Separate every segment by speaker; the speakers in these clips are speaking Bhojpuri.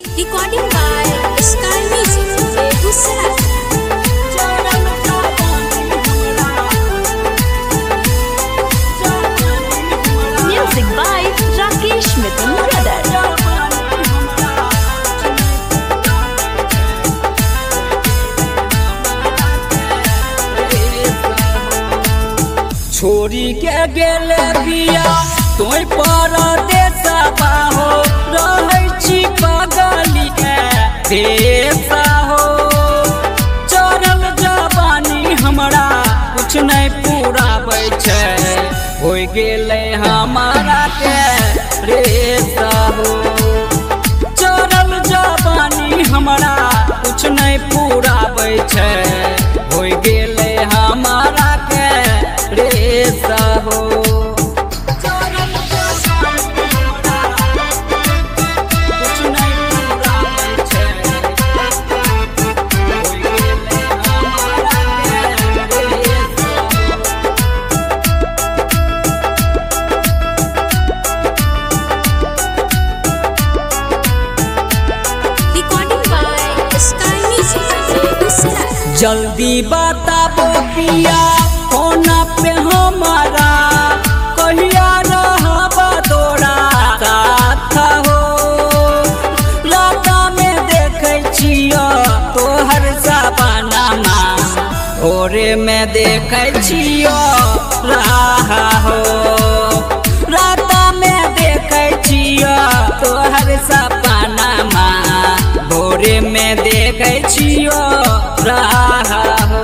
Speaker 1: Recording by Sky Music, Begusaray. Music by Rakesh Mithun Brother.
Speaker 2: छोरी के गेले बिया तोय परदेसबा हो रहै छी पगली के देशा हो चढ़ल जवानी हमरा कुछ नहीं पूराबै छै होय गेलै हमारा के रेसा हो चढ़ल जवानी हमरा कुछ नहीं पूराबै छै होय गेलै हमारा के रेसा हो
Speaker 1: Recording by Sky Music, Begusaray.
Speaker 2: जल्दी बताबो पिया कोना पे हमारा कहिया रहबा तोरा साथ हो राता में देखै छियो तोहर सपनामा भोरे में देखै छियो राह हो राता में देखै छियो तोहर सपनामा भोरे में देखै छियो राह हो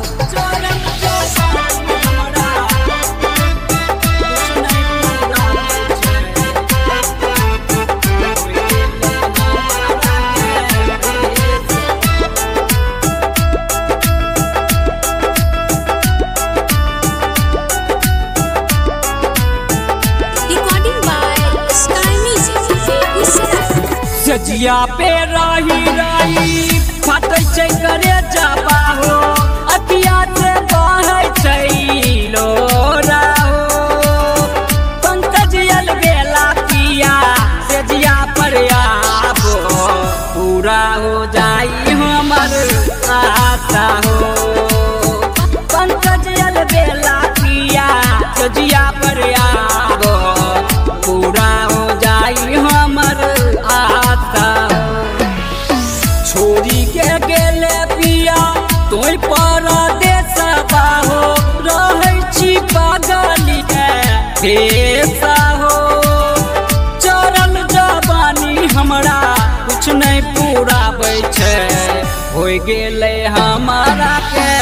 Speaker 1: Recording by Sky Music, Begusaray.
Speaker 2: सजिया पे रही फटै छै करे जाबा हो अतिया से बहै छै लोरा हो पंकज अलबेला पिया सजिया पर आबो पूरा हो जाई हमर आशा हो पंकज अलबेला पिया सजिया पर आबो पूरा हो जाई हमर आशा छोरी के गेले पिया तोय परदेसबा हो रहै छी पगली के देशा हो चढ़ल जवानी हमरा कुछ नहीं पूराबै छै होय गेलै हमारा के